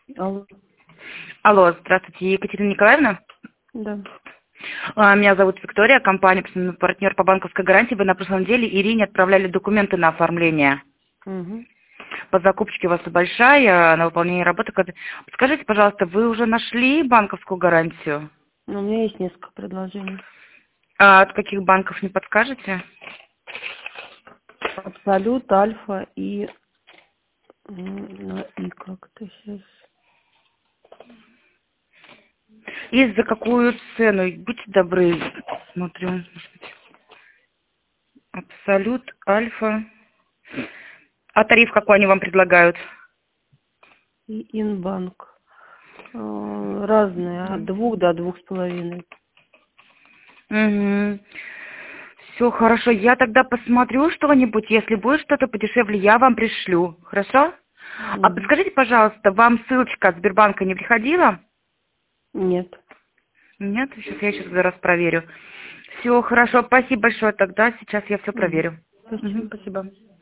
Алло. Алло, здравствуйте, Екатерина Николаевна. Да. Меня зовут Виктория, компания партнер по банковской гарантии. Вы на прошлой неделе Ирине отправляли документы на оформление. Угу. По закупочке у вас большая, на выполнение работы. Скажите, пожалуйста, вы уже нашли банковскую гарантию? У меня есть несколько предложений. А от каких банков не подскажете? Абсолют, Альфа и и как-то сейчас. И за какую цену? Будьте добры, смотрю. Абсолют, Альфа. А тариф какой они вам предлагают? И Инбанк. Разные, от 2 до 2,5. Угу. Все хорошо. Я тогда посмотрю что-нибудь. Если будет что-то подешевле, я вам пришлю. Хорошо? А Угу. подскажите, пожалуйста, вам ссылочка от Сбербанка не приходила? Нет. Нет? Я сейчас раз проверю. Все хорошо. Спасибо большое тогда. Сейчас я все Угу. проверю. Спасибо. Спасибо.